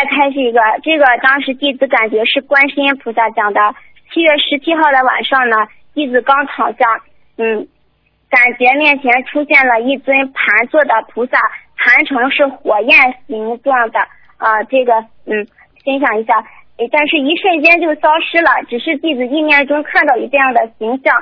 再开始一个，这个当时弟子感觉是观世音菩萨讲的。7月17号的晚上呢，弟子刚躺下，感觉面前出现了一尊盘坐的菩萨，盘成是火焰形状的这个欣赏一下，但是一瞬间就消失了，只是弟子意念中看到有这样的形象。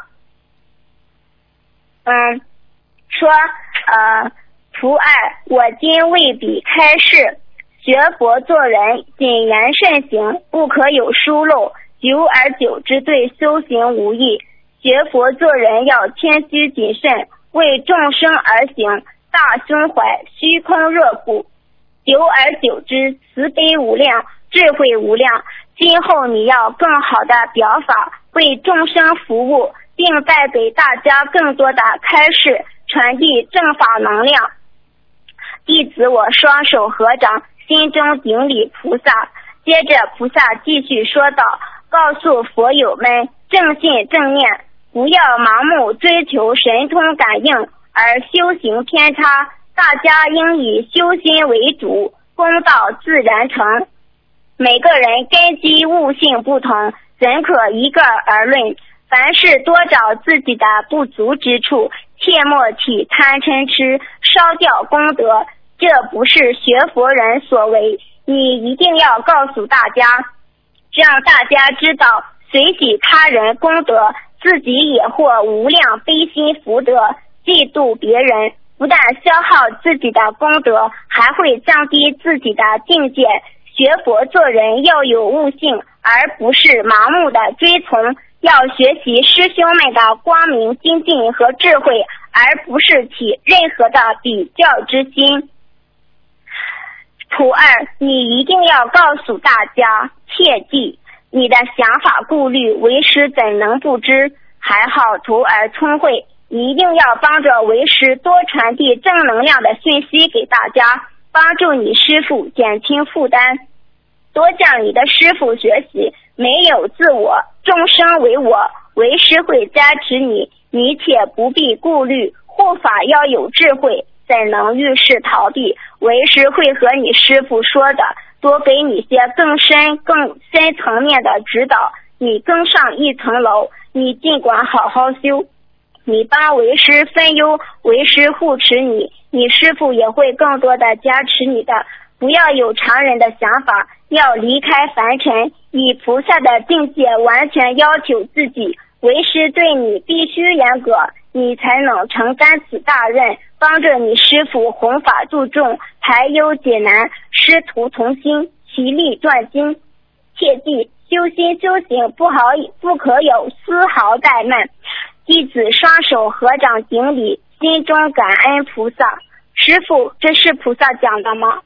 说徒爱，我今为彼开示，学佛做人谨言慎行，不可有疏漏，久而久之对修行无益。学佛做人要谦虚谨慎，为众生而行，大胸怀，虚空热乎，久而久之慈悲无量，智慧无量。今后你要更好的表法，为众生服务，并带给大家更多的开示，传递正法能量。弟子我双手合掌，心中顶礼菩萨。接着菩萨继续说道，告诉佛友们正信正念，不要盲目追求神通感应而修行偏差，大家应以修心为主，功道自然成。每个人根基悟性不同，怎可一概而论？凡事多找自己的不足之处，切莫起贪嗔痴，烧掉功德，这不是学佛人所为。你一定要告诉大家，让大家知道随喜他人功德，自己也获无量悲心福德。嫉妒别人不但消耗自己的功德，还会降低自己的境界。学佛做人要有悟性，而不是盲目的追从，要学习师兄们的光明精进和智慧，而不是起任何的比较之心。徒二，你一定要告诉大家，切记你的想法顾虑，为师怎能不知？还好徒儿聪慧，一定要帮着为师多传递正能量的讯息给大家，帮助你师父减轻负担。多向你的师父学习，没有自我，众生为我，为师会加持你，你且不必顾虑，护法要有智慧，怎能遇事逃避？为师会和你师父说的，多给你些更深层面的指导，你更上一层楼，你尽管好好修，你帮为师分忧，为师护持你，你师父也会更多的加持你的。不要有常人的想法，要离开凡尘，以菩萨的境界完全要求自己，为师对你必须严格，你才能承担此大任，帮着你师父弘法度众，排忧解难，师徒同心，其利断金。切记修心修行不可有丝毫怠慢。弟子双手合掌顶礼，心中感恩菩萨。师父，这是菩萨讲的吗？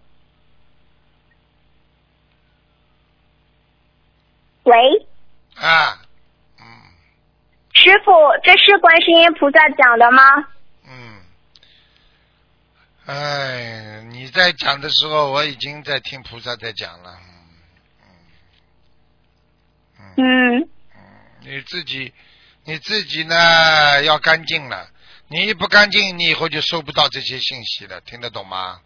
喂，师父，这是观世音菩萨讲的吗？ 你在讲的时候，我已经在听菩萨在讲了。你自己呢要干净了，你不干净，你以后就收不到这些信息了，听得懂吗？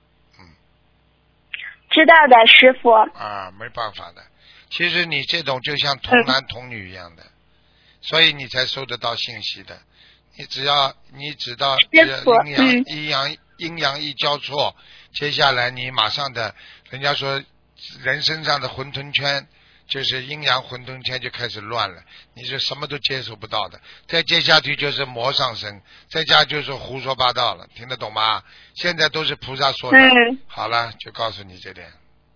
知道的，师父。 没办法的。其实你这种就像童男童女一样的，所以你才收得到信息的。你只要阴阳一交错，接下来你马上的，人家说人身上的混沌圈就是阴阳混沌圈就开始乱了，你是什么都接受不到的。再接下去就是魔上身，再加就是胡说八道了，听得懂吗？现在都是菩萨说的。好了，就告诉你这点。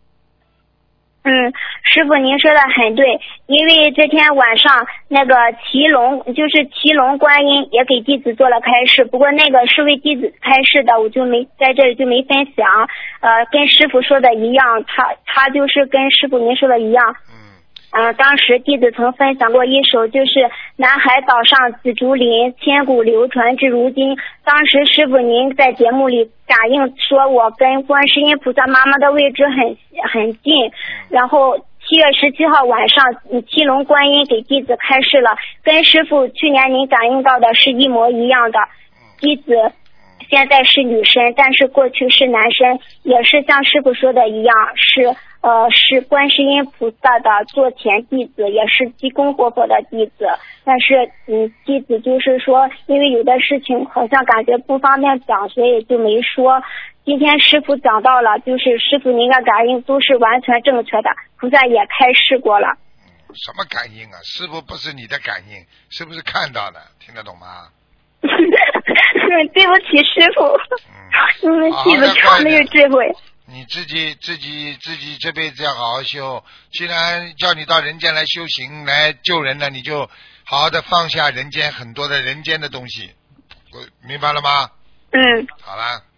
师父您说的很对，因为这天晚上那个祁隆观音也给弟子做了开示，不过那个是为弟子开示的，我就没在这里就没分享。跟师父说的一样，他就是跟师父您说的一样。当时弟子曾分享过一首，就是南海岛上紫竹林，千古流传至如今。当时师父您在节目里感应说，我跟观世音菩萨妈妈的位置很近。然后7月17号晚上，祁隆观音给弟子开示了，跟师父去年您感应到的是一模一样的。弟子现在是女生，但是过去是男生，也是像师傅说的一样，是观世音菩萨的座前弟子，也是济公活佛的弟子。但是弟子就是说，因为有的事情好像感觉不方便讲，所以就没说。今天师傅讲到了，就是师傅您的感应都是完全正确的，菩萨也开示过了。 什么感应啊？师傅不是你的感应，是不是看到的？听得懂吗？ 对不起师傅，弟子超没有智慧。 你自己这辈子要好好修，既然叫你到人间来修行来救人了，你就好好的放下人间很多的人间的东西，明白了吗？ 嗯， 好了。